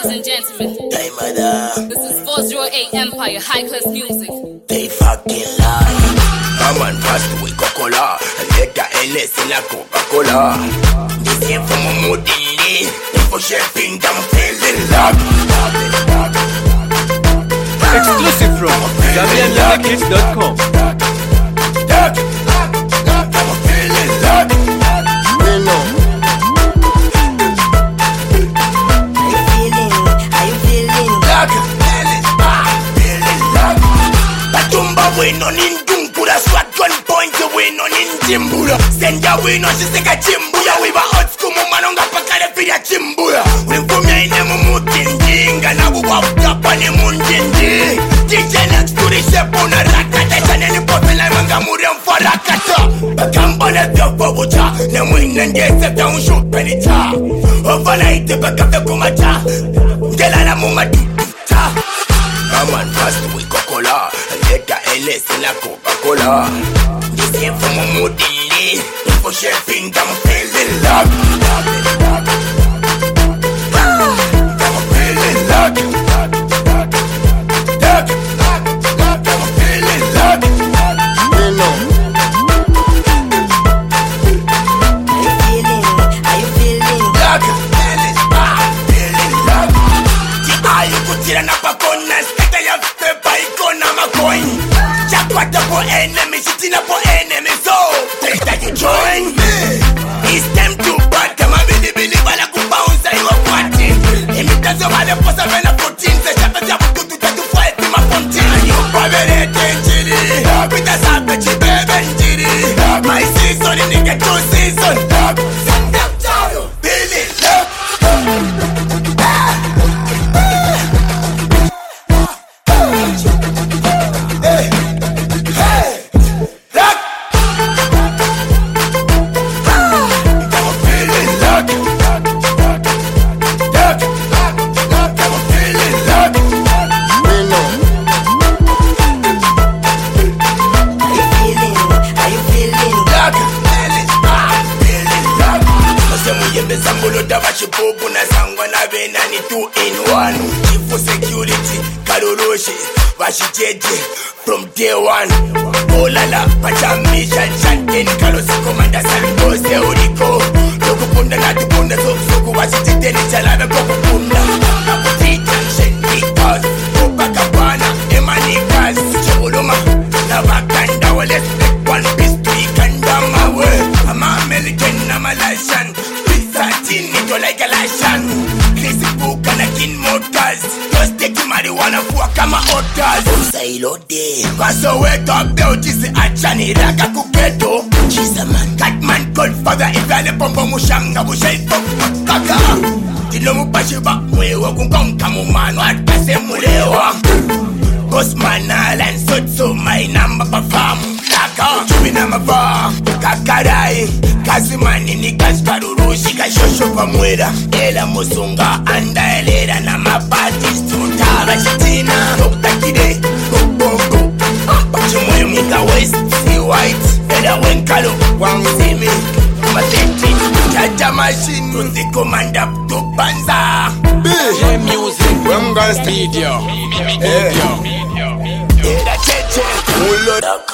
and gentlemen, Hey, mother. this is 408 Empire, high class music. They fucking lie. I'm on fast with Coca-Cola. Let the LS in la Coca-Cola. This here from a moody. For shipping, I'm feeling love. Exclusive from ZambianLiveKids.com. I'm feeling love. Win on in Dunkura, swat gun point to win on in Jimbula. Send ya win on just like a Jimbula. We were out school, Manonga Pakada Fida Jimbula. We from ya in a Mutin Ding, and I will walk up on the Mundin Ding. Teacher next to the ship on a rakata, and any popular Mangamurian for Rakata. Bakambana Dopabucha, the win and get the down shoot penita. Overnight, the back of the Kumata. Gelana Mumadita. I'm on fast with Coca-Cola. Let the LS in la Coca-Cola. This here from a moody. For shipping, I'm feeling love. I'm feeling love. I'm feeling love. Are you feeling love? Feeling love. Are you putting up a bonus? Chakwata for enemy, sitting up for enemy, so take that you join me. It's time to bat, come on, Billy, while I go bounce, I go party. Imitate of the post of a 14, the shepherd of to fight in my fountain. You probably attention, with a savage baby, my season, in the get your season. Send up, Billy, love. For security, Karoroshi, Vashiteji, from day one. Oh la la, Pachamisha, Chantin, Karosi, Commander Santos, Eurico, Lokupunda, Natupunda, Soku, Vashite, Chalada, Kokupunda, Kaputi, Junction, Nikas, Copacabana, Emanikas, Choloma, Navakanda, let's take one piece to Ikandama. I'm American, I'm a Lashan, Pizza, Tinito like a Lashan. Facebook and a kin motors. Just take marijuana for kama otters. Usailo de Paso wet up beauty se achani raka kuketo. She's a man, that man called father. If I le pompo mushanga bushel pop kaka. Tino mupashiba mwewa kungonga mumano atase mulewa. Boss manala and sotso my number perform. Kaka, chumina mava, kakarai. Kazimani ni kasparurushi kashosho pamwera. Ela musunga anda elera na mabati stuta. Rashitina, Dr. Kide, go. Pachimoyo mika west, see white. Ela wenkalo, wang see me. Matenti, jaja machine. Tuzi commander to banza. J music, Wemgan studio. Ela cheche, ulo.